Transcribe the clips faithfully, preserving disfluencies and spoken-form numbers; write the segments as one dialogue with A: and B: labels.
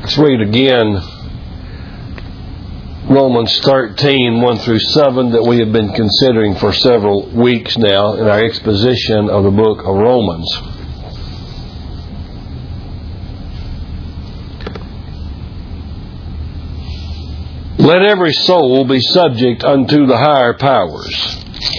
A: Let's read again Romans thirteen, one through seven, that we have been considering for several weeks now in our exposition of the book of Romans. Let every soul be subject unto the higher powers.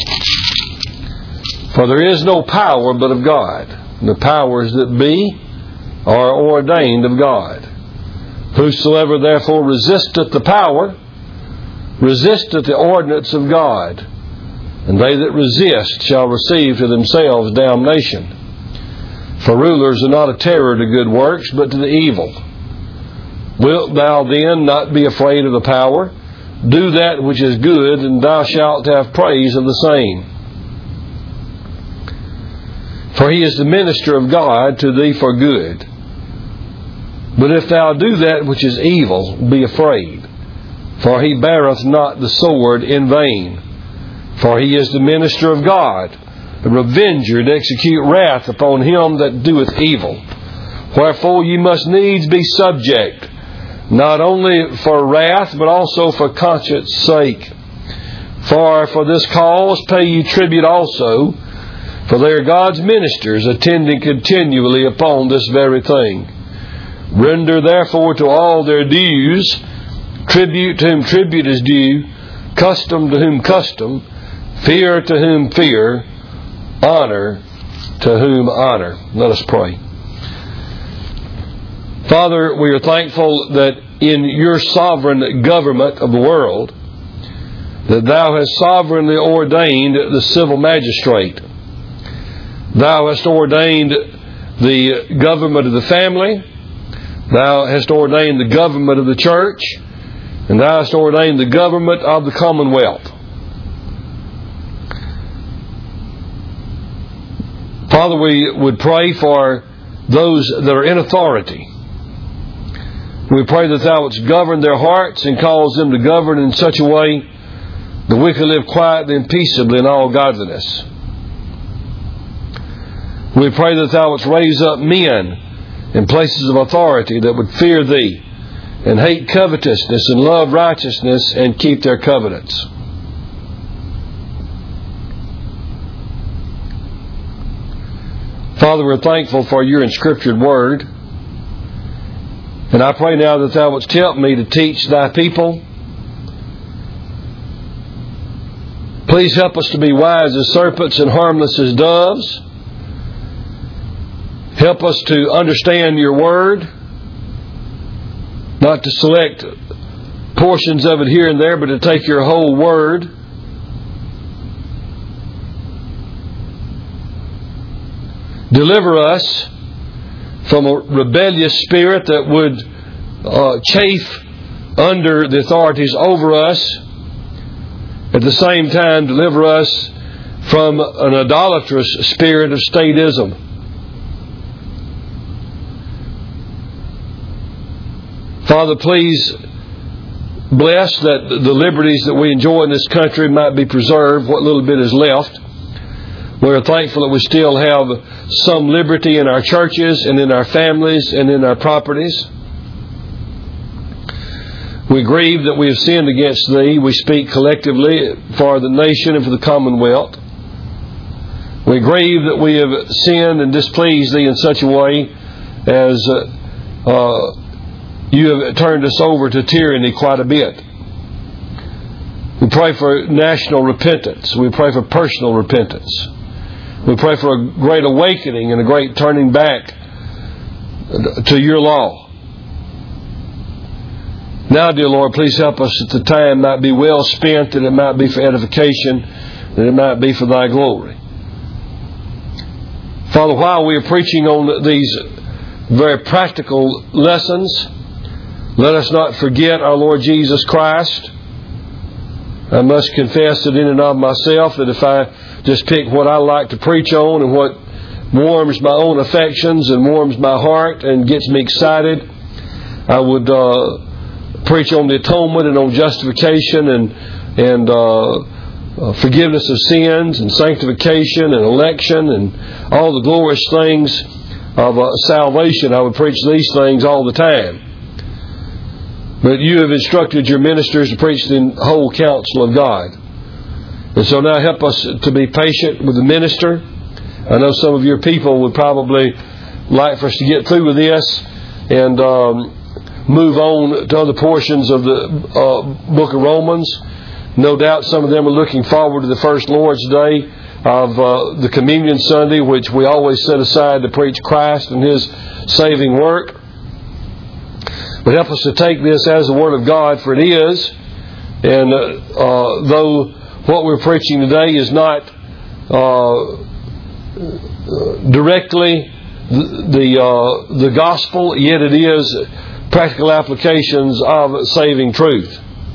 A: For there is no power but of God. The powers that be are ordained of God. Whosoever therefore resisteth the power, resisteth the ordinance of God. And they that resist shall receive to themselves damnation. For rulers are not a terror to good works, but to the evil. Wilt thou then not be afraid of the power? Do that which is good, and thou shalt have praise of the same. For he is the minister of God to thee for good. But if thou do that which is evil, be afraid. For he beareth not the sword in vain. For he is the minister of God, the revenger to execute wrath upon him that doeth evil. Wherefore ye must needs be subject, not only for wrath, but also for conscience sake. For for this cause pay ye tribute also, for they are God's ministers, attending continually upon this very thing. Render therefore to all their dues, tribute to whom tribute is due, custom to whom custom, fear to whom fear, honor to whom honor. Let us pray. Father, we are thankful that in your sovereign government of the world, that thou hast sovereignly ordained the civil magistrate. Thou hast ordained the government of the family. Thou hast ordained the government of the church. And thou hast ordained the government of the commonwealth. Father, we would pray for those that are in authority. We pray that thou wouldst govern their hearts and cause them to govern in such a way that we can live quietly and peaceably in all godliness. We pray that thou wouldst raise up men in places of authority that would fear thee and hate covetousness and love righteousness and keep their covenants. Father, we're thankful for your inscriptured word. And I pray now that thou wouldst help me to teach thy people. Please help us to be wise as serpents and harmless as doves. Help us to understand your word. Not to select portions of it here and there, but to take your whole word. Deliver us from a rebellious spirit that would uh, chafe under the authorities over us. At the same time, deliver us from an idolatrous spirit of statism. Father, please bless that the liberties that we enjoy in this country might be preserved, what little bit is left. We're thankful that we still have some liberty in our churches and in our families and in our properties. We grieve that we have sinned against Thee. We speak collectively for the nation and for the commonwealth. We grieve that we have sinned and displeased Thee in such a way as uh, uh, You have turned us over to tyranny quite a bit. We pray for national repentance. We pray for personal repentance. We pray for a great awakening and a great turning back to your law. Now, dear Lord, please help us that the time might be well spent, that it might be for edification, that it might be for thy glory. Father, while we are preaching on these very practical lessons, let us not forget our Lord Jesus Christ. I must confess that in and of myself, that if I just pick what I like to preach on and what warms my own affections and warms my heart and gets me excited, I would uh, preach on the atonement and on justification and and uh, uh, forgiveness of sins and sanctification and election and all the glorious things of uh, salvation. I would preach these things all the time. But you have instructed your ministers to preach the whole counsel of God. And so now help us to be patient with the minister. I know some of your people would probably like for us to get through with this and um, move on to other portions of the uh, book of Romans. No doubt some of them are looking forward to the first Lord's Day of uh, the Communion Sunday, which we always set aside to preach Christ and His saving work. But help us to take this as the Word of God, for it is. And uh, uh, though what we're preaching today is not uh, directly the the, uh, the gospel, yet it is practical applications of saving truth.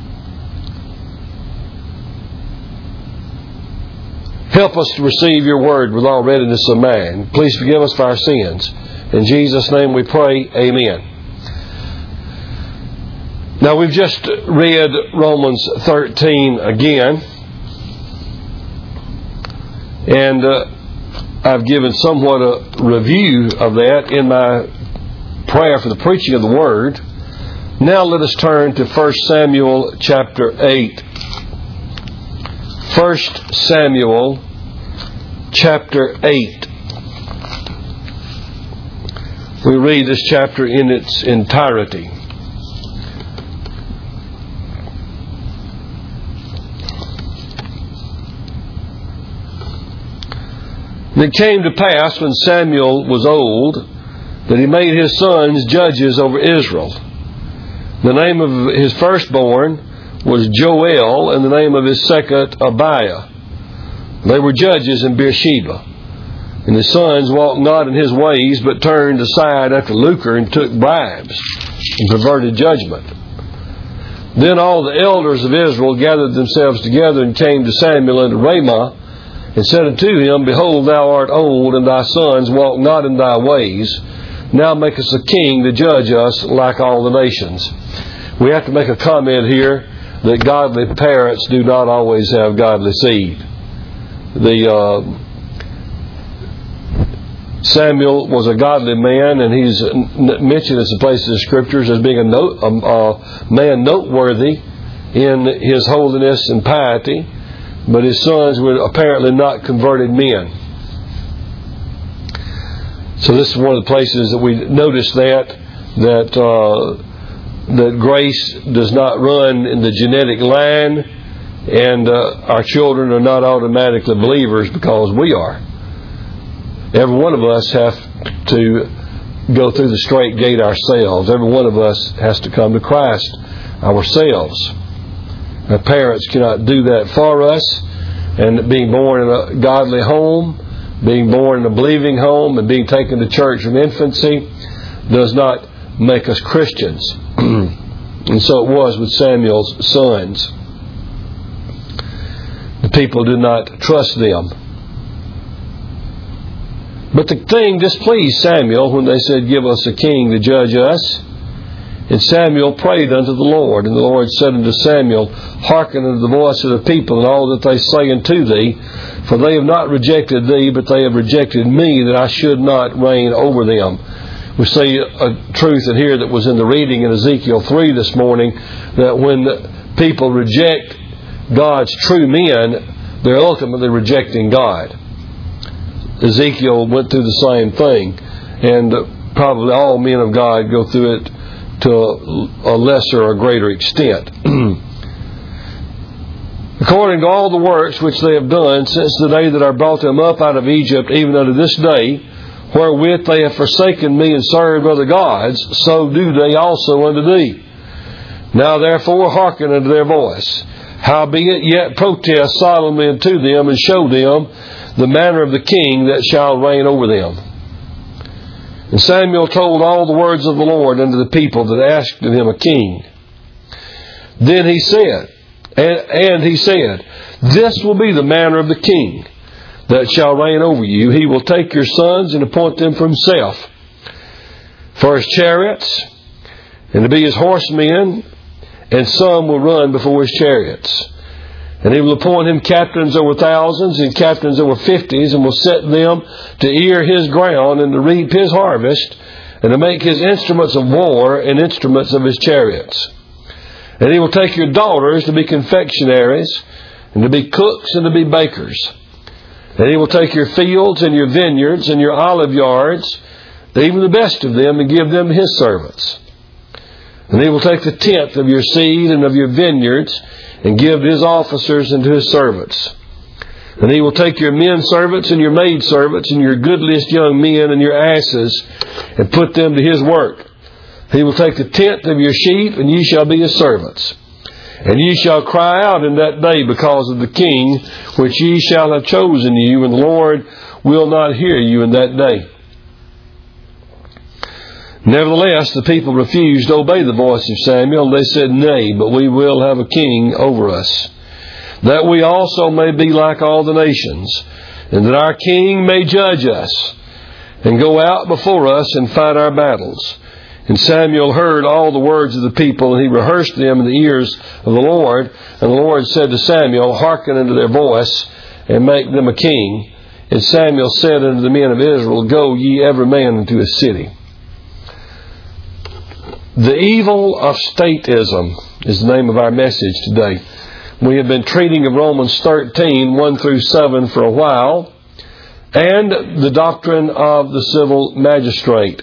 A: Help us to receive your word with all readiness of mind. Please forgive us for our sins. In Jesus' name we pray, amen. Now we've just read Romans thirteen again. And uh, I've given somewhat a review of that in my prayer for the preaching of the Word. Now let us turn to First Samuel chapter eight. First Samuel chapter eight. We read this chapter in its entirety. And it came to pass when Samuel was old that he made his sons judges over Israel. The name of his firstborn was Joel, and the name of his second Abiah. They were judges in Beersheba. And his sons walked not in his ways, but turned aside after lucre and took bribes and perverted judgment. Then all the elders of Israel gathered themselves together and came to Samuel unto Ramah, and said unto him, Behold, thou art old, and thy sons walk not in thy ways. Now make us a king to judge us like all the nations. We have to make a comment here that godly parents do not always have godly seed. The uh, Samuel was a godly man, and he's mentioned in some places in the Scriptures as being a, note, a, a man noteworthy in his holiness and piety. But his sons were apparently not converted men. So this is one of the places that we notice that that uh, that grace does not run in the genetic line, and uh, our children are not automatically believers because we are. Every one of us have to go through the straight gate ourselves. Every one of us has to come to Christ ourselves. Our parents cannot do that for us, and being born in a godly home, being born in a believing home, and being taken to church from infancy does not make us Christians. And so it was with Samuel's sons. The people did not trust them. But the thing displeased Samuel when they said, Give us a king to judge us. And Samuel prayed unto the Lord, and the Lord said unto Samuel, Hearken unto the voice of the people, and all that they say unto thee, for they have not rejected thee, but they have rejected me, that I should not reign over them. We see a truth in here that was in the reading in Ezekiel three this morning, that when people reject God's true men, they're ultimately rejecting God. Ezekiel went through the same thing, and probably all men of God go through it to a lesser or greater extent. According to all the works which they have done since the day that I brought them up out of Egypt, even unto this day, wherewith they have forsaken me and served other gods, so do they also unto thee. Now therefore hearken unto their voice. Howbeit yet protest solemnly unto them, and show them the manner of the king that shall reign over them. And Samuel told all the words of the Lord unto the people that asked of him a king. Then he said, and, and he said, This will be the manner of the king that shall reign over you. He will take your sons and appoint them for himself, for his chariots, and to be his horsemen, and some will run before his chariots. And he will appoint him captains over thousands and captains over fifties, and will set them to ear his ground and to reap his harvest, and to make his instruments of war and instruments of his chariots. And he will take your daughters to be confectionaries, and to be cooks, and to be bakers. And he will take your fields and your vineyards and your olive yards, even the best of them, and give them his servants. And he will take the tenth of your seed and of your vineyards, and give to his officers and to his servants. And he will take your men servants and your maid servants and your goodliest young men and your asses, and put them to his work. He will take the tenth of your sheep, and ye shall be his servants. And ye shall cry out in that day because of the king, which ye shall have chosen you, and the Lord will not hear you in that day. Nevertheless, the people refused to obey the voice of Samuel, and they said, Nay, but we will have a king over us, that we also may be like all the nations, and that our king may judge us, and go out before us and fight our battles. And Samuel heard all the words of the people, and he rehearsed them in the ears of the Lord. And the Lord said to Samuel, Hearken unto their voice, and make them a king. And Samuel said unto the men of Israel, Go ye every man into his city. The evil of statism is the name of our message today. We have been treating of Romans thirteen, one through seven for a while, and the doctrine of the civil magistrate.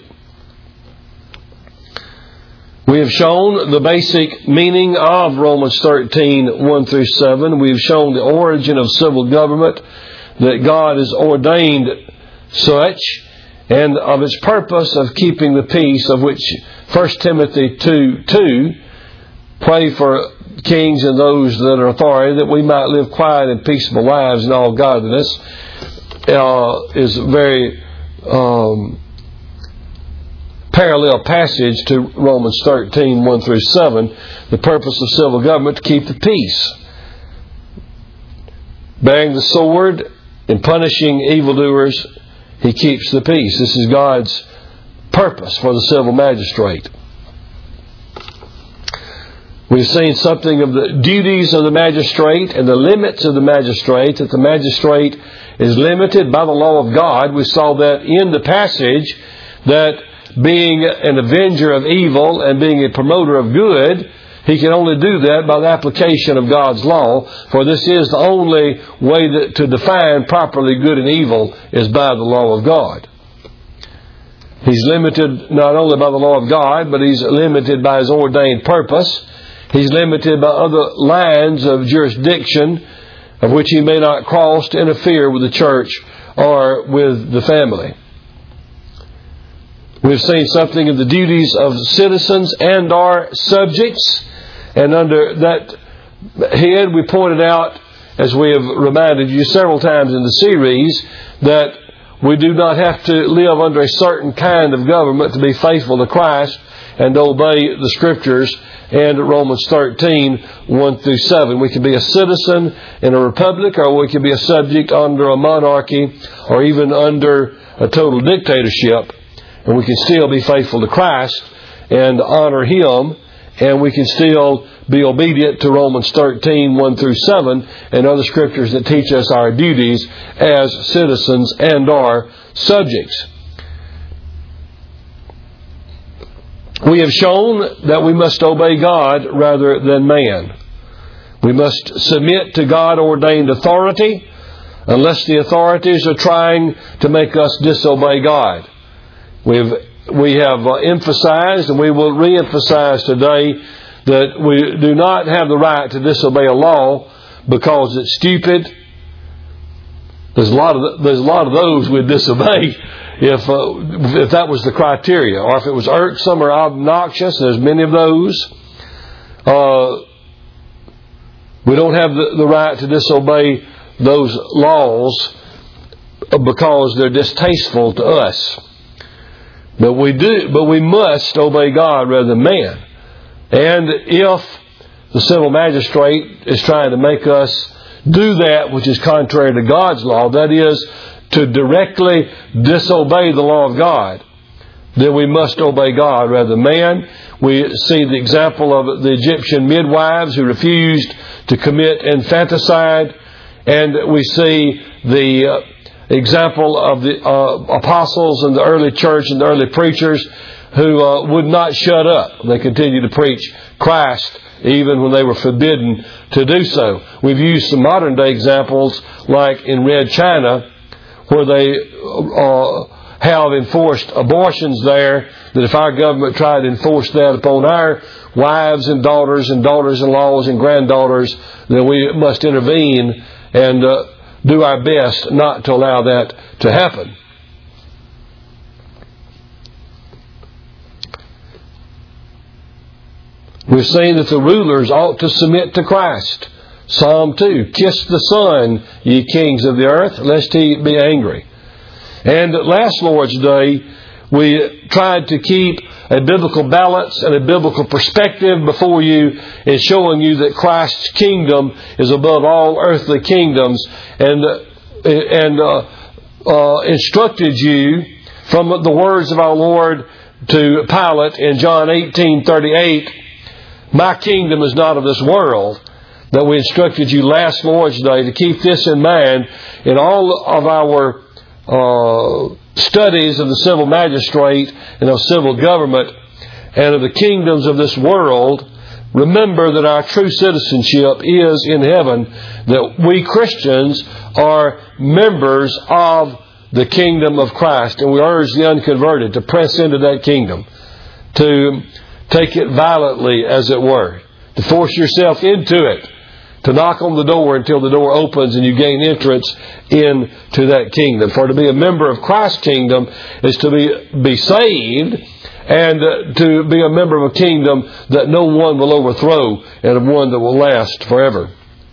A: We have shown the basic meaning of Romans thirteen, one through seven. We have shown the origin of civil government, that God has ordained such, and of its purpose of keeping the peace, of which First Timothy two two, pray for kings and those that are authority, that we might live quiet and peaceable lives in all godliness, uh, is very um, parallel passage to Romans thirteen, one through seven. The purpose of civil government to keep the peace. Bearing the sword and punishing evildoers, he keeps the peace. This is God's purpose for the civil magistrate. We've seen something of the duties of the magistrate and the limits of the magistrate, that the magistrate is limited by the law of God. We saw that in the passage, that being an avenger of evil and being a promoter of good, he can only do that by the application of God's law, for this is the only way that, to define properly good and evil, is by the law of God. He's limited not only by the law of God, but he's limited by his ordained purpose. He's limited by other lines of jurisdiction of which he may not cross to interfere with the church or with the family. We've seen something of the duties of citizens and our subjects. And under that head, we pointed out, as we have reminded you several times in the series, that we do not have to live under a certain kind of government to be faithful to Christ and to obey the Scriptures and Romans thirteen, one through seven. We can be a citizen in a republic, or we can be a subject under a monarchy, or even under a total dictatorship. And we can still be faithful to Christ and honor Him, and we can still be obedient to Romans thirteen, one through seven, and other Scriptures that teach us our duties as citizens and our subjects. We have shown that we must obey God rather than man. We must submit to God-ordained authority unless the authorities are trying to make us disobey God. We've, we have uh, emphasized, and we will re-emphasize today, that we do not have the right to disobey a law because it's stupid. There's a lot of there's a lot of those we'd disobey if uh, if that was the criteria, or if it was irksome or obnoxious. There's many of those. Uh, we don't have the, the right to disobey those laws because they're distasteful to us. But we do. But we must obey God rather than man. And if the civil magistrate is trying to make us do that which is contrary to God's law, that is, to directly disobey the law of God, then we must obey God rather than man. We see the example of the Egyptian midwives who refused to commit infanticide, and we see the uh, example of the uh, apostles and the early church and the early preachers who uh, would not shut up. They continued to preach Christ even when they were forbidden to do so. We've used some modern day examples like in Red China, where they uh, have enforced abortions there, that if our government tried to enforce that upon our wives and daughters and daughters-in-laws and granddaughters, then we must intervene and uh, do our best not to allow that to happen. We've seen that the rulers ought to submit to Christ. Psalm two, kiss the Son, ye kings of the earth, lest he be angry. And last Lord's Day, we tried to keep a biblical balance and a biblical perspective before you in showing you that Christ's kingdom is above all earthly kingdoms, and, and uh, uh, instructed you from the words of our Lord to Pilate in John eighteen thirty-eight, my kingdom is not of this world. That we instructed you last Lord's Day to keep this in mind in all of our uh, studies of the civil magistrate and of civil government and of the kingdoms of this world. Remember that our true citizenship is in heaven, that we Christians are members of the kingdom of Christ, and we urge the unconverted to press into that kingdom, to take it violently, as it were, to force yourself into it, to knock on the door until the door opens and you gain entrance into that kingdom. For to be a member of Christ's kingdom is to be, be saved, and uh, to be a member of a kingdom that no one will overthrow, and of one that will last forever.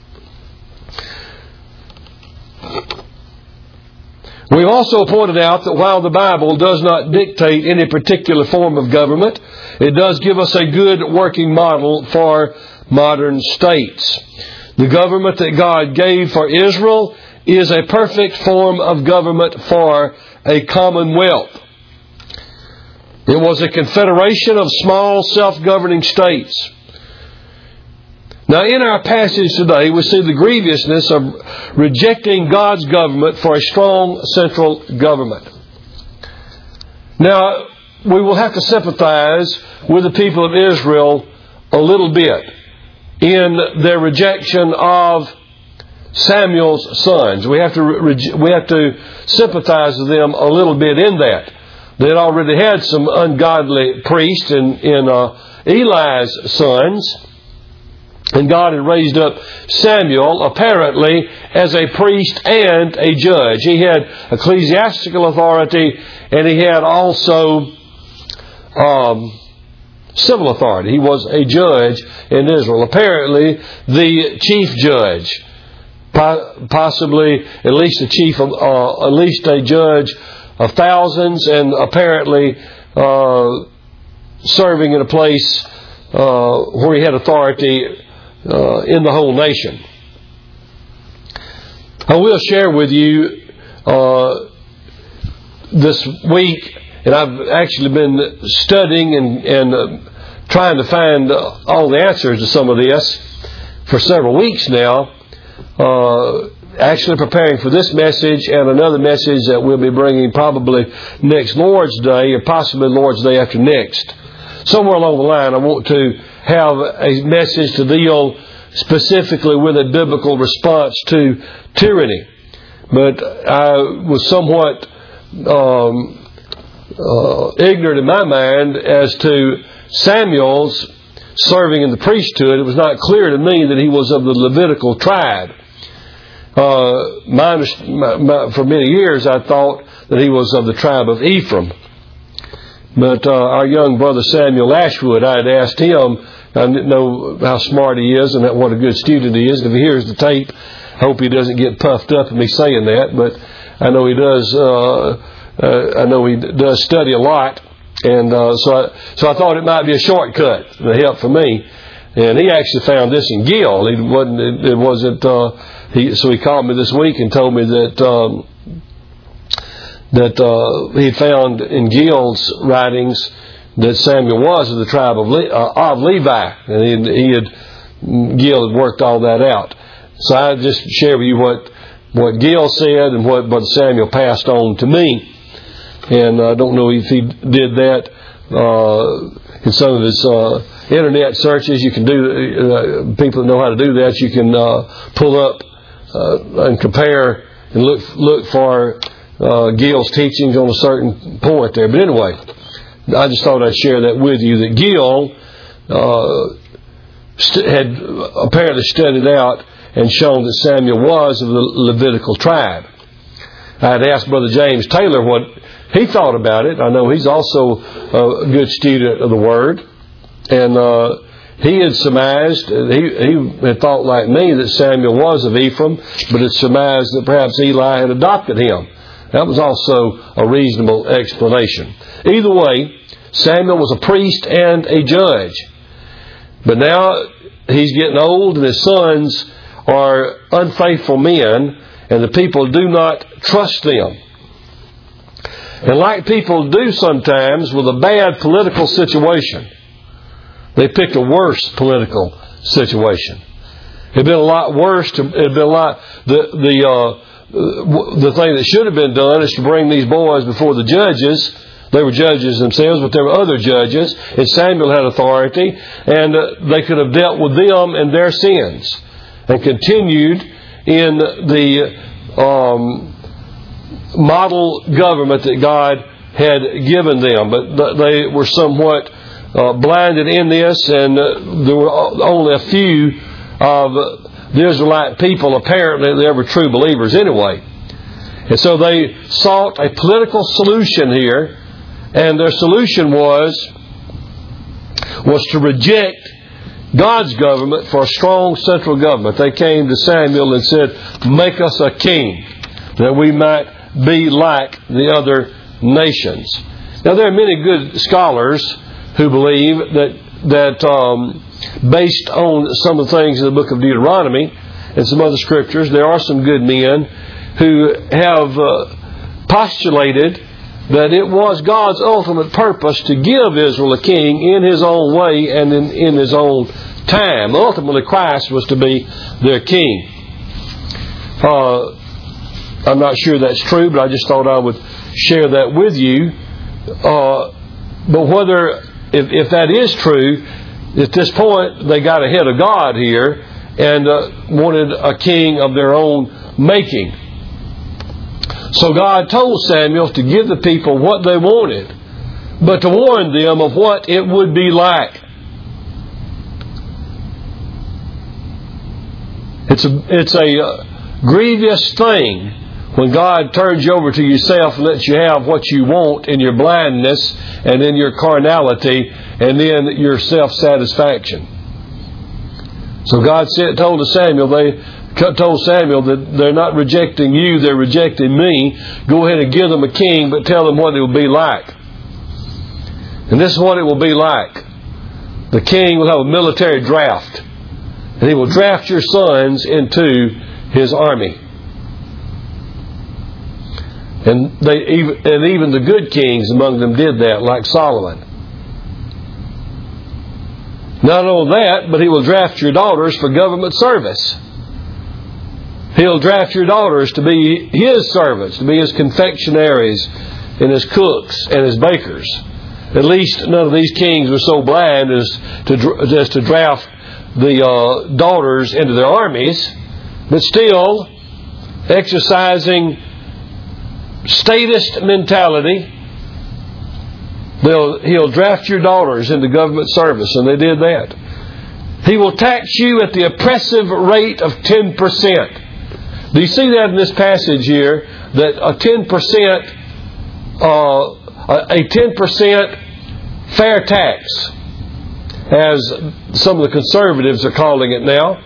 A: We also pointed out that while the Bible does not dictate any particular form of government, it does give us a good working model for modern states. The government that God gave for Israel is a perfect form of government for a commonwealth. It was a confederation of small self-governing states. Now, in our passage today, we see the grievousness of rejecting God's government for a strong central government. Now, we will have to sympathize with the people of Israel a little bit in their rejection of Samuel's sons. We have to re- we have to sympathize with them a little bit in that. They had already had some ungodly priests in, in uh, Eli's sons, and God had raised up Samuel apparently as a priest and a judge. He had ecclesiastical authority, and he had also um, civil authority. He was a judge in Israel. Apparently, the chief judge, possibly at least a chief, of, uh, at least a judge of thousands, and apparently uh, serving in a place uh, where he had authority uh, in the whole nation. I will share with you uh, this week, and I've actually been studying and, and uh, trying to find uh, all the answers to some of this for several weeks now, uh, actually preparing for this message and another message that we'll be bringing probably next Lord's Day, or possibly Lord's Day after next. Somewhere along the line, I want to have a message to deal specifically with a biblical response to tyranny. But I was somewhat um, uh, ignorant in my mind as to Samuel's serving in the priesthood. It was not clear to me that he was of the Levitical tribe. Uh, my, my, my, for many years I thought that he was of the tribe of Ephraim. But uh, our young brother Samuel Ashwood, I had asked him, I didn't know how smart he is and what a good student he is. If he hears the tape, I hope he doesn't get puffed up at me saying that. But I know he does. Uh, uh, I know he does study a lot, and uh, so I, so I thought it might be a shortcut to help for me. And he actually found this in Gill. He wasn't. It, it wasn't. Uh, he so he called me this week and told me that. Um, that uh, he found in Gill's writings that Samuel was of the tribe of, Le- uh, of Levi, and he, he had Gill had worked all that out. So I just share with you what what Gill said and what Brother Samuel passed on to me, and I don't know if he did that uh, in some of his uh, internet searches. You can do, uh, people that know how to do that, you can uh, pull up uh, and compare and look look for uh, Gill's teachings on a certain point there. But anyway, I just thought I'd share that with you, that Gill uh, st- had apparently studied out and shown that Samuel was of the Levitical tribe. I had asked Brother James Taylor what he thought about it. I know he's also a good student of the Word. And uh, he had surmised, he, he had thought like me that Samuel was of Ephraim, but had surmised that perhaps Eli had adopted him. That was also a reasonable explanation. Either way, Samuel was a priest and a judge. But now he's getting old and his sons are unfaithful men, and the people do not trust them. And like people do sometimes with a bad political situation, they picked a worse political situation. It had been a lot worse. To, it had been a lot. The the uh, the thing that should have been done is to bring these boys before the judges. They were judges themselves, but there were other judges, and Samuel had authority, and uh, they could have dealt with them and their sins, and continued in the um, model government that God had given them. But they were somewhat uh, blinded in this, and uh, there were only a few of the Israelite people apparently that were true believers anyway. And so they sought a political solution here, and their solution was was to reject God's government for a strong central government. They came to Samuel and said, "Make us a king, that we might be like the other nations." Now, there are many good scholars who believe that that um, based on some of the things in the book of Deuteronomy and some other scriptures, there are some good men who have uh, postulated that it was God's ultimate purpose to give Israel a king in His own way and in, in His own time. Ultimately, Christ was to be their king. Uh, I'm not sure that's true, but I just thought I would share that with you. Uh, but whether, if, if that is true, at this point they got ahead of God here and uh, wanted a king of their own making. So God told Samuel to give the people what they wanted, but to warn them of what it would be like. It's a, it's a uh, grievous thing when God turns you over to yourself and lets you have what you want in your blindness and in your carnality and in your self-satisfaction. So God said, told to Samuel, they told Samuel that they're not rejecting you, they're rejecting me. Go ahead and give them a king, but tell them what it will be like. And this is what it will be like. The king will have a military draft, and he will draft your sons into his army. And they even and even the good kings among them did that, like Solomon. Not only that, but he will draft your daughters for government service. He'll draft your daughters to be his servants, to be his confectionaries and his cooks and his bakers. At least none of these kings were so blind as to as to draft the uh, daughters into their armies, but still exercising statist mentality. They'll, he'll draft your daughters into government service, and they did that. He will tax you at the oppressive rate of ten percent. Do you see that in this passage here? That a ten percent, uh, a ten percent fair tax, as some of the conservatives are calling it now.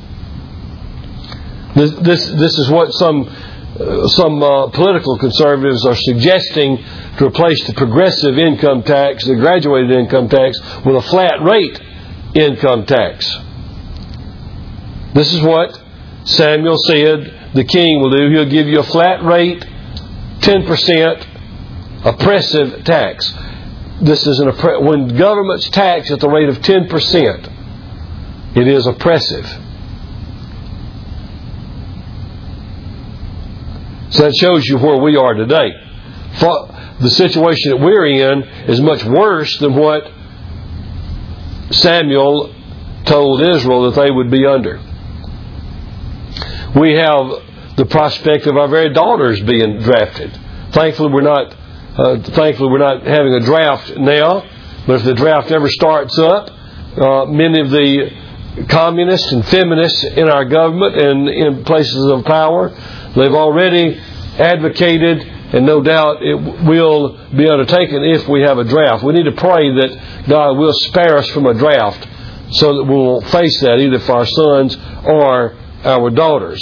A: This this, this is what some uh, some uh, political conservatives are suggesting, to replace the progressive income tax, the graduated income tax, with a flat rate income tax. This is what Samuel said the king will do. He'll give you a flat rate, ten percent oppressive tax. This is an oppre- when governments tax at the rate of ten percent, it is oppressive. So that shows you where we are today. For, the situation that we're in is much worse than what Samuel told Israel that they would be under. We have the prospect of our very daughters being drafted. Thankfully, we're not. Uh, thankfully, we're not having a draft now. But if the draft ever starts up, uh, many of the communists and feminists in our government and in places of power, they've already advocated, and no doubt it will be undertaken if we have a draft. We need to pray that God will spare us from a draft so that we won't face that either for our sons or our daughters.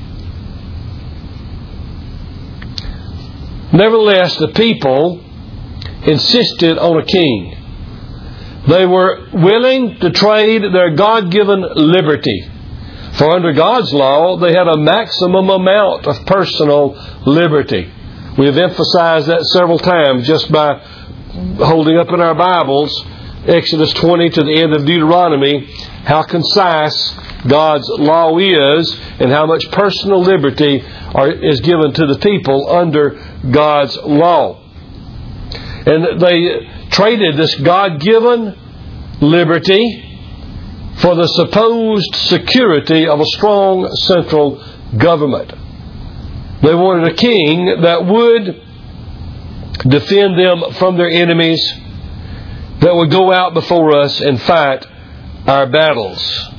A: Nevertheless, the people insisted on a king. They were willing to trade their God-given liberty. For under God's law, they had a maximum amount of personal liberty. We have emphasized that several times just by holding up in our Bibles Exodus twenty to the end of Deuteronomy, how concise God's law is and how much personal liberty are, is given to the people under God's law. And they traded this God-given liberty for the supposed security of a strong central government. They wanted a king that would defend them from their enemies, that would go out before us and fight our battles.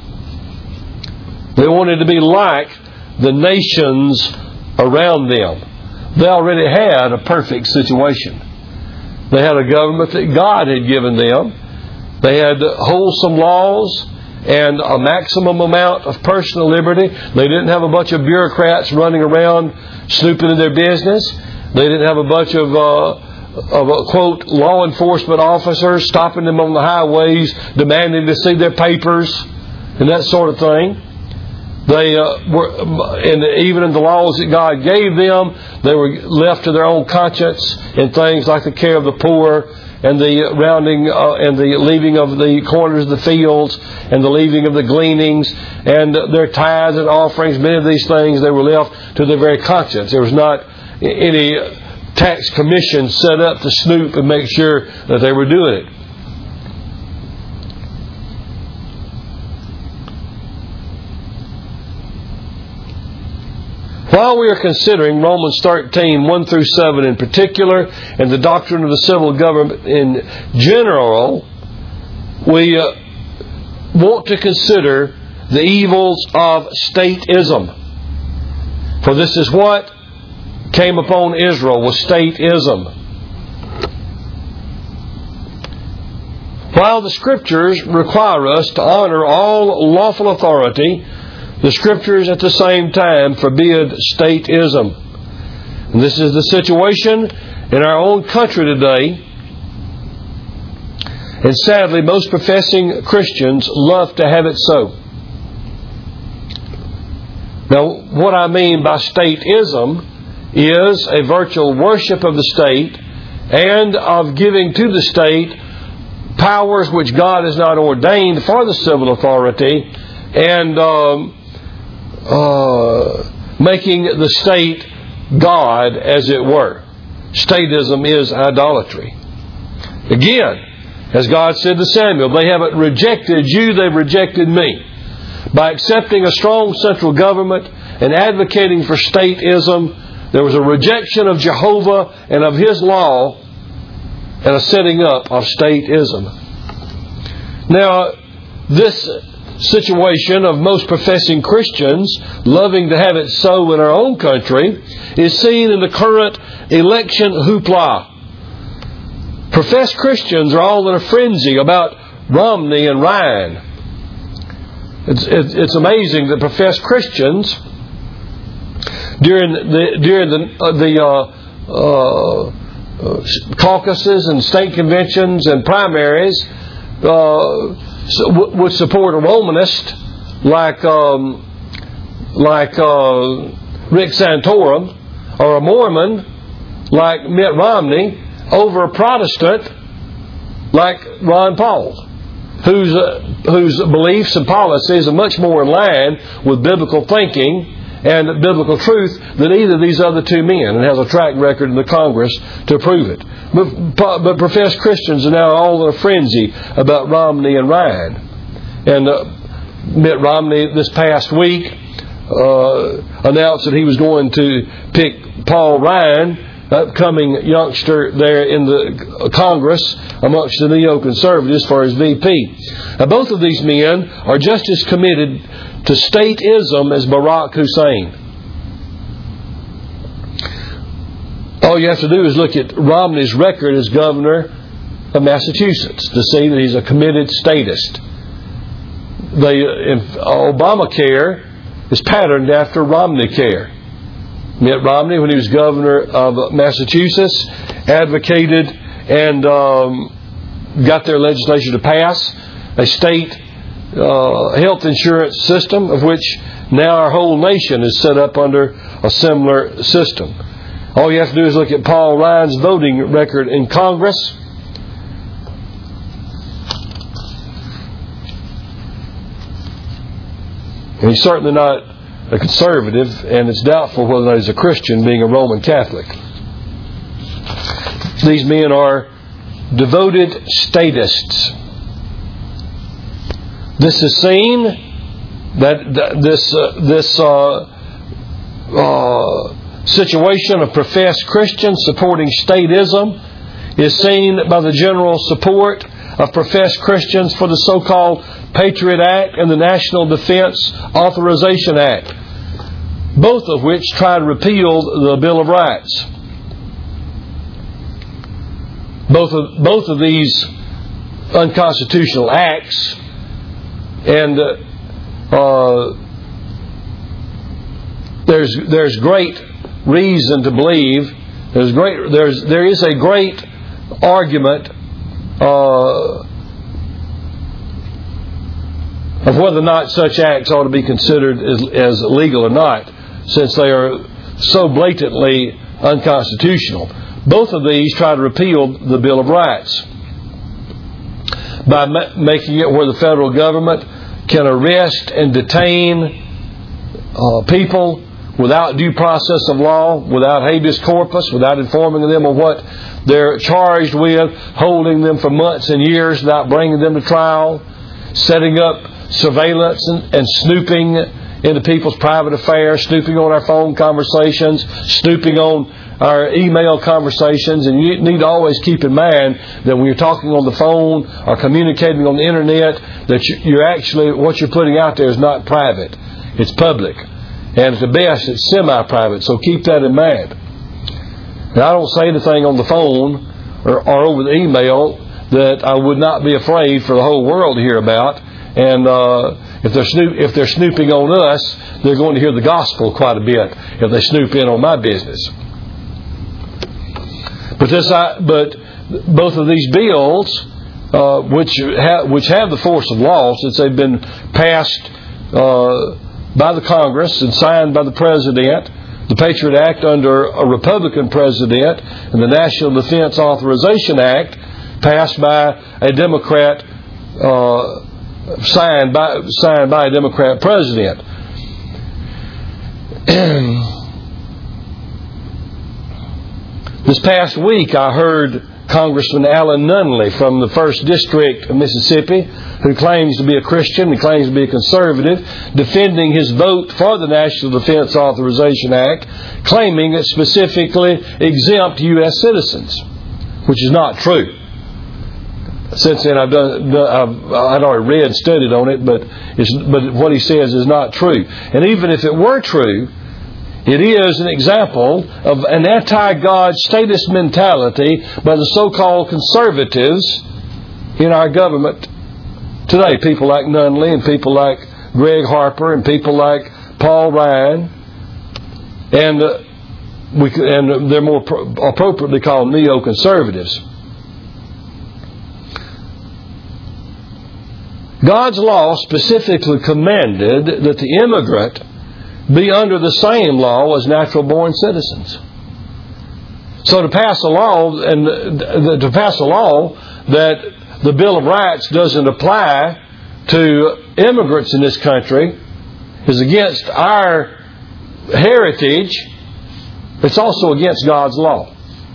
A: They wanted to be like the nations around them. They already had a perfect situation. They had a government that God had given them. They had wholesome laws and a maximum amount of personal liberty. They didn't have a bunch of bureaucrats running around snooping in their business. They didn't have a bunch of, uh, of uh, quote, law enforcement officers stopping them on the highways, demanding to see their papers and that sort of thing. They uh, were, and even in the laws that God gave them, they were left to their own conscience in things like the care of the poor and the rounding uh, and the leaving of the corners of the fields and the leaving of the gleanings and their tithes and offerings. Many of these things they were left to their very conscience. There was not any tax commission set up to snoop and make sure that they were doing it. While we are considering Romans thirteen, one through seven in particular, and the doctrine of the civil government in general, we uh, want to consider the evils of stateism. For this is what came upon Israel, was stateism. While the Scriptures require us to honor all lawful authority, the Scriptures at the same time forbid stateism. And this is the situation in our own country today. And sadly, most professing Christians love to have it so. Now, what I mean by stateism is a virtual worship of the state and of giving to the state powers which God has not ordained for the civil authority, and um, Uh, making the state God, as it were. Statism is idolatry. Again, as God said to Samuel, they haven't rejected you, they've rejected me. By accepting a strong central government and advocating for stateism, there was a rejection of Jehovah and of His law and a setting up of stateism. Now, this situation of most professing Christians loving to have it so in our own country is seen in the current election hoopla. Professed Christians are all in a frenzy about Romney and Ryan. It's, it's, it's amazing that professed Christians during the during the uh, the uh, uh, caucuses and state conventions and primaries uh, would support a Romanist like um, like uh, Rick Santorum, or a Mormon like Mitt Romney, over a Protestant like Ron Paul, whose uh, whose beliefs and policies are much more in line with biblical thinking and biblical truth than either of these other two men, and has a track record in the Congress to prove it. But, but professed Christians are now all in a frenzy about Romney and Ryan. And uh, Mitt Romney this past week uh, announced that he was going to pick Paul Ryan, upcoming youngster there in the Congress amongst the neoconservatives, for his V P. Now, both of these men are just as committed to stateism as Barack Hussein. All you have to do is look at Romney's record as governor of Massachusetts to see that he's a committed statist. The Obamacare is patterned after Romney Care. Mitt Romney, when he was governor of Massachusetts, advocated and um, got their legislation to pass a state uh, health insurance system, of which now our whole nation is set up under a similar system. All you have to do is look at Paul Ryan's voting record in Congress. And he's certainly not a conservative, and it's doubtful whether or not he's a Christian, being a Roman Catholic. These men are devoted statists. This is seen that, that this uh, this uh, uh, situation of professed Christians supporting statism is seen by the general support of professed Christians for the so-called Patriot Act and the National Defense Authorization Act, both of which try to repeal the Bill of Rights. Both of, both of these unconstitutional acts, and uh, uh, there's there's great reason to believe there's great there's there is a great argument uh, of whether or not such acts ought to be considered as, as legal or not, since they are so blatantly unconstitutional. Both of these try to repeal the Bill of Rights by ma- making it where the federal government can arrest and detain uh, people without due process of law, without habeas corpus, without informing them of what they're charged with, holding them for months and years without bringing them to trial, setting up surveillance and, and snooping into people's private affairs, snooping on our phone conversations, snooping on our email conversations. And you need to always keep in mind that when you're talking on the phone or communicating on the internet, that you're actually, what you're putting out there is not private. It's public. And at the best, it's semi-private. So keep that in mind. And I don't say anything on the phone or, or over the email that I would not be afraid for the whole world to hear about. And uh, if they're snoop, if they're snooping on us, they're going to hear the gospel quite a bit if they snoop in on my business. But this, I, but both of these bills, uh, which have which have the force of law, since they've been passed uh, by the Congress and signed by the President, the Patriot Act under a Republican president, and the National Defense Authorization Act passed by a Democrat. Uh, Signed by signed by a Democrat president. This past week, I heard Congressman Alan Nunley from the first District of Mississippi, who claims to be a Christian, he claims to be a conservative, defending his vote for the National Defense Authorization Act, claiming it specifically exempt U S citizens, which is not true. Since then, I've done. I've I'd already read and studied on it, but it's, but what he says is not true. And even if it were true, it is an example of an anti-God statist mentality by the so-called conservatives in our government today. People like Nunley and people like Greg Harper and people like Paul Ryan, and uh, we and they're more pro- appropriately called neoconservatives. God's law specifically commanded that the immigrant be under the same law as natural-born citizens. So to pass a law and to pass a law that the Bill of Rights doesn't apply to immigrants in this country is against our heritage, it's also against God's law.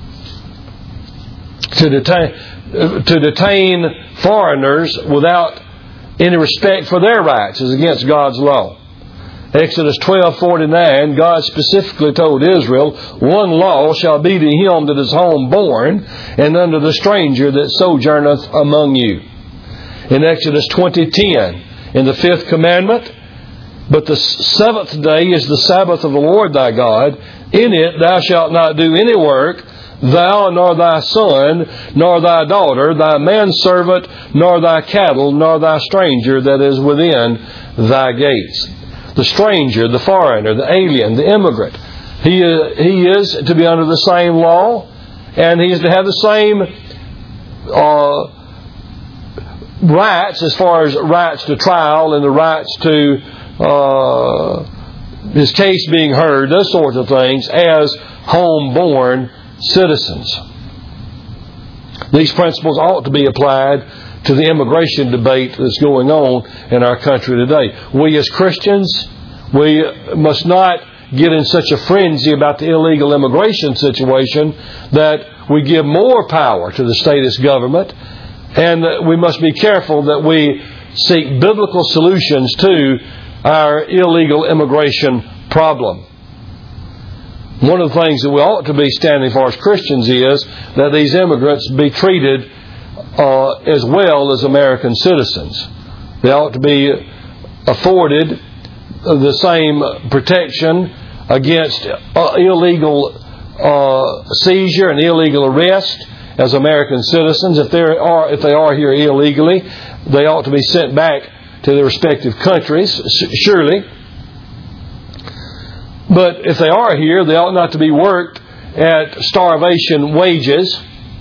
A: To detain, to detain foreigners without any respect for their rights is against God's law. Exodus twelve forty-nine, God specifically told Israel, one law shall be to him that is homeborn, and unto the stranger that sojourneth among you. In Exodus twenty ten, in the fifth commandment, but the seventh day is the Sabbath of the Lord thy God. In it thou shalt not do any work, thou, nor thy son, nor thy daughter, thy manservant, nor thy cattle, nor thy stranger that is within thy gates. The stranger, the foreigner, the alien, the immigrant, he is, he is to be under the same law, and he is to have the same uh, rights as far as rights to trial and the rights to uh, his case being heard, those sorts of things, as home-born citizens. These principles ought to be applied to the immigration debate that's going on in our country today. We as Christians, we must not get in such a frenzy about the illegal immigration situation that we give more power to the statist government, and we must be careful that we seek biblical solutions to our illegal immigration problem. One of the things that we ought to be standing for as Christians is that these immigrants be treated uh, as well as American citizens. They ought to be afforded the same protection against uh, illegal uh, seizure and illegal arrest as American citizens. If they are, if they are here illegally, they ought to be sent back to their respective countries, surely. But if they are here, they ought not to be worked at starvation wages.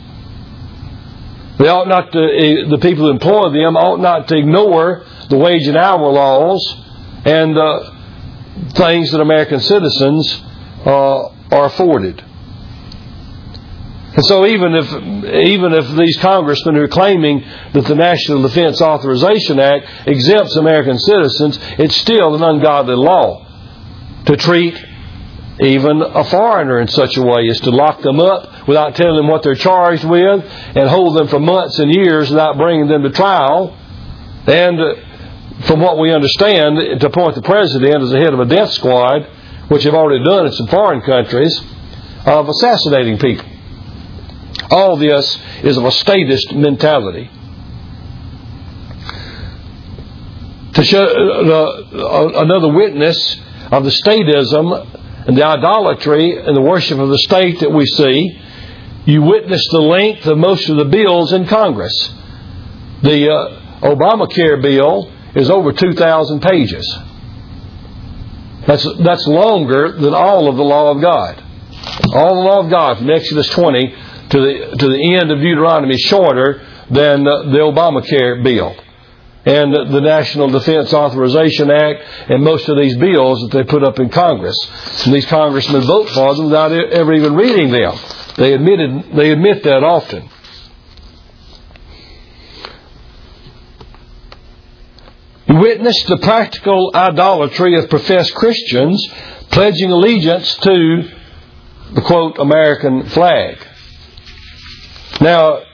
A: They ought not to, the people who employ them ought not to ignore the wage and hour laws and uh, things that American citizens uh, are afforded. And so even if even if these congressmen who are claiming that the National Defense Authorization Act exempts American citizens, it's still an ungodly law to treat even a foreigner in such a way as to lock them up without telling them what they're charged with and hold them for months and years without bringing them to trial. And from what we understand, to appoint the president as the head of a death squad, which they've already done in some foreign countries, of assassinating people. All this is of a statist mentality. To show uh, another witness of the statism and the idolatry and the worship of the state that we see, you witness the length of most of the bills in Congress. The uh, Obamacare bill is over two thousand pages. That's that's longer than all of the law of God. All the law of God from Exodus twenty to the to the end of Deuteronomy is shorter than uh, the Obamacare bill and uh, the National Defense Authorization Act and most of these bills that they put up in Congress. And these congressmen vote for them without ever even reading them. They admitted they admit that often. You witness the practical idolatry of professed Christians pledging allegiance to the, quote, American flag. Now,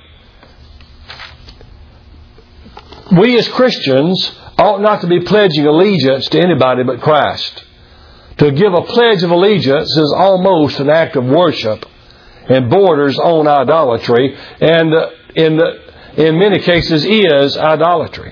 A: we as Christians ought not to be pledging allegiance to anybody but Christ. To give a pledge of allegiance is almost an act of worship and borders on idolatry, and in in many cases is idolatry.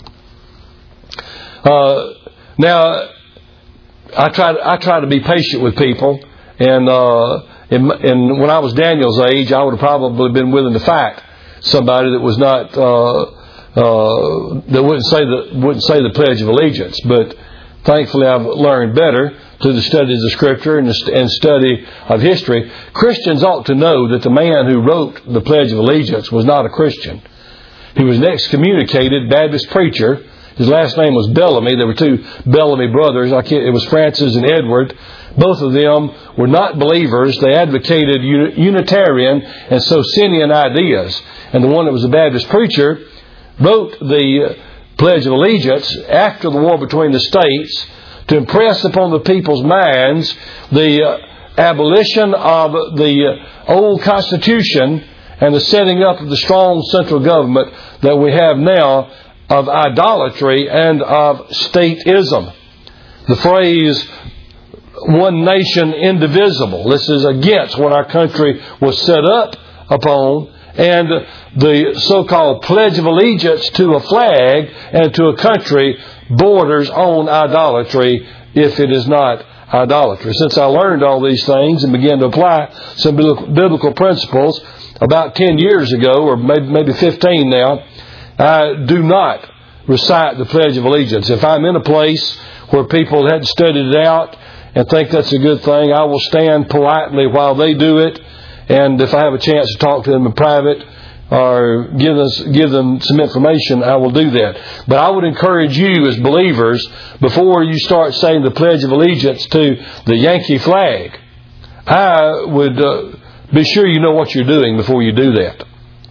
A: Uh, now, I try I try to be patient with people, and uh, in, in, when I was Daniel's age, I would have probably been willing to fight somebody that was not uh, uh, that wouldn't say the wouldn't say the Pledge of Allegiance. But thankfully, I've learned better through the studies of Scripture and, the, and study of history. Christians ought to know that the man who wrote the Pledge of Allegiance was not a Christian. He was an excommunicated Baptist preacher. His last name was Bellamy. There were two Bellamy brothers. I can't, it was Francis and Edward. Both of them were not believers. They advocated Unitarian and Socinian ideas. And the one that was a Baptist preacher wrote the Pledge of Allegiance after the war between the states to impress upon the people's minds the uh, abolition of the uh, old Constitution and the setting up of the strong central government that we have now of idolatry and of stateism. The phrase, one nation indivisible, this is against what our country was set up upon, and the so-called Pledge of Allegiance to a flag and to a country borders on idolatry if it is not idolatry. Since I learned all these things and began to apply some biblical principles about ten years ago, or maybe, maybe fifteen now, I do not recite the Pledge of Allegiance. If I'm in a place where people hadn't studied it out and think that's a good thing, I will stand politely while they do it. And if I have a chance to talk to them in private or give us give them some information, I will do that. But I would encourage you as believers, before you start saying the Pledge of Allegiance to the Yankee flag, I would uh, be sure you know what you're doing before you do that.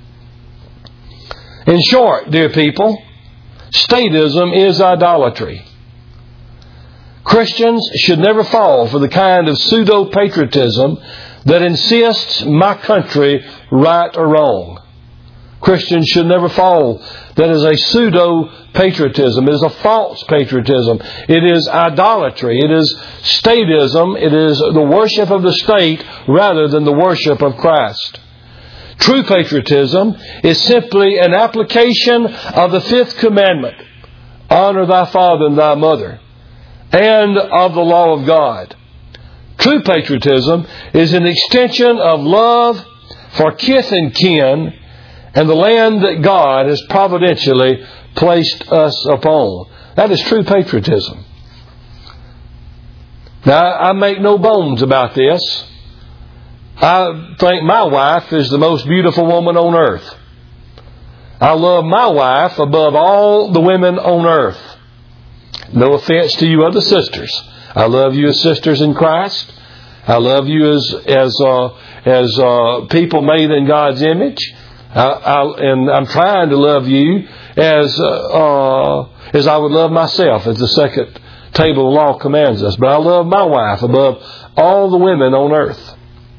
A: In short, dear people, statism is idolatry. Christians should never fall for the kind of pseudo-patriotism that insists my country right or wrong. Christians should never fall. That is a pseudo-patriotism. It is a false patriotism. It is idolatry. It is statism. It is the worship of the state rather than the worship of Christ. True patriotism is simply an application of the fifth commandment, honor thy father and thy mother, and of the law of God. True patriotism is an extension of love for kith and kin and the land that God has providentially placed us upon. That is true patriotism. Now, I make no bones about this. I think my wife is the most beautiful woman on earth. I love my wife above all the women on earth. No offense to you other sisters. I love you as sisters in Christ. I love you as as uh, as uh, people made in God's image. I, I, and I'm trying to love you as uh, uh, as I would love myself, as the second table of law commands us. But I love my wife above all the women on earth.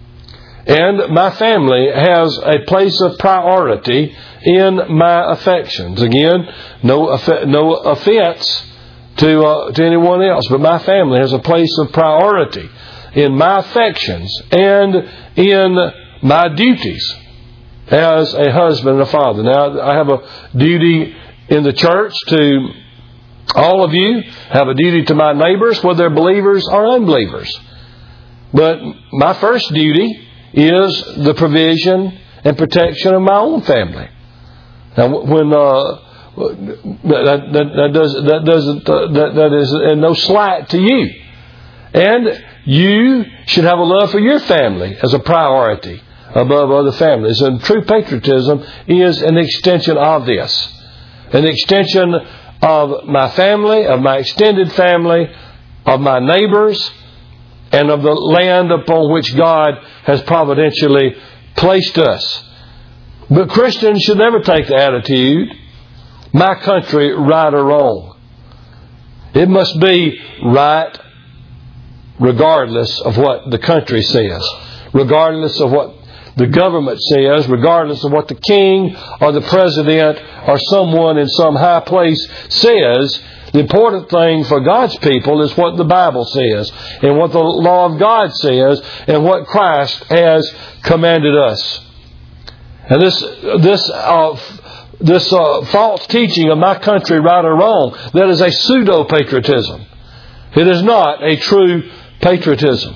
A: And my family has a place of priority in my affections. Again, no off- no offense to uh, to anyone else, but my family has a place of priority in my affections and in my duties as a husband and a father. Now, I have a duty in the church to all of you. I have a duty to my neighbors, whether they're believers or unbelievers. But my first duty is the provision and protection of my own family. Now, when uh, that, that, that does that doesn't uh, that that is in no slight to you, and you should have a love for your family as a priority above other families. And true patriotism is an extension of this, an extension of my family, of my extended family, of my neighbors, and of the land upon which God has providentially placed us. But Christians should never take the attitude, my country right or wrong. It must be right regardless of what the country says, regardless of what the government says, regardless of what the king or the president or someone in some high place says. The important thing for God's people is what the Bible says and what the law of God says and what Christ has commanded us. And this this uh, this uh, false teaching of my country right or wrong, that is a pseudo-patriotism. It is not a true patriotism.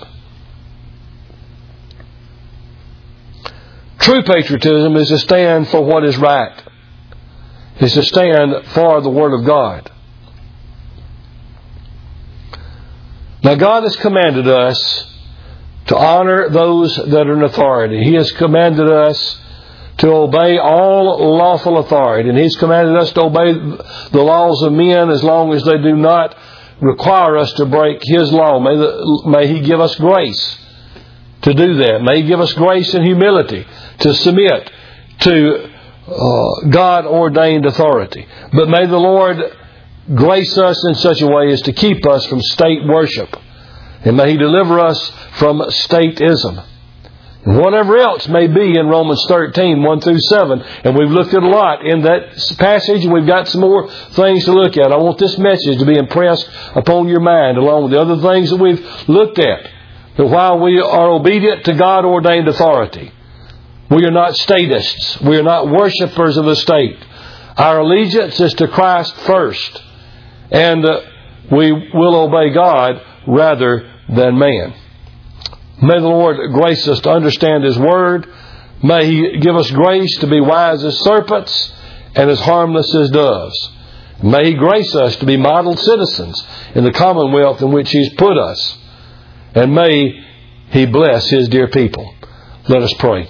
A: True patriotism is to stand for what is right. Is to stand for the Word of God. Now, God has commanded us to honor those that are in authority. He has commanded us to obey all lawful authority. And He's commanded us to obey the laws of men as long as they do not require us to break His law. May, the, may He give us grace to do that. May He give us grace and humility to submit to uh, God-ordained authority. But may the Lord grace us in such a way as to keep us from state worship. And may He deliver us from stateism. And whatever else may be in Romans thirteen, one through seven. And we've looked at a lot in that passage, and we've got some more things to look at. I want this message to be impressed upon your mind, along with the other things that we've looked at. That while we are obedient to God-ordained authority, we are not statists. We are not worshipers of the state. Our allegiance is to Christ first. And uh, we will obey God rather than man. May the Lord grace us to understand His Word. May He give us grace to be wise as serpents and as harmless as doves. May He grace us to be model citizens in the commonwealth in which He's put us. And may He bless His dear people. Let us pray.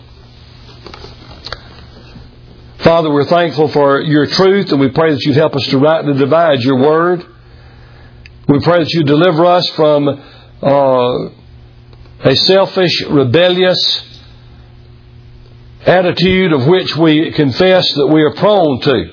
A: Father, we're thankful for Your truth, and we pray that You'd help us to rightly divide Your Word. We pray that You deliver us from uh, a selfish, rebellious attitude of which we confess that we are prone to.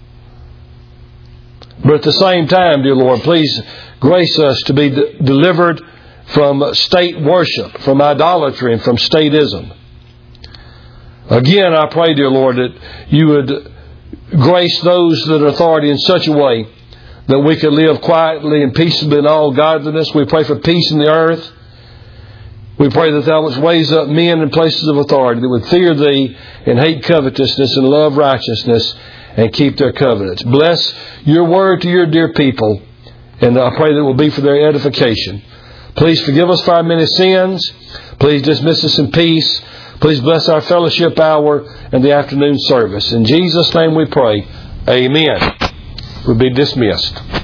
A: But at the same time, dear Lord, please grace us to be de- delivered from state worship, from idolatry, and from statism. Again, I pray, dear Lord, that You would grace those that are authority in such a way that we could live quietly and peaceably in all godliness. We pray for peace in the earth. We pray that Thou wouldst raise up men in places of authority that would fear Thee and hate covetousness and love righteousness and keep their covenants. Bless Your Word to Your dear people, and I pray that it will be for their edification. Please forgive us for our many sins. Please dismiss us in peace. Please bless our fellowship hour and the afternoon service. In Jesus' name we pray. Amen. We'll be dismissed.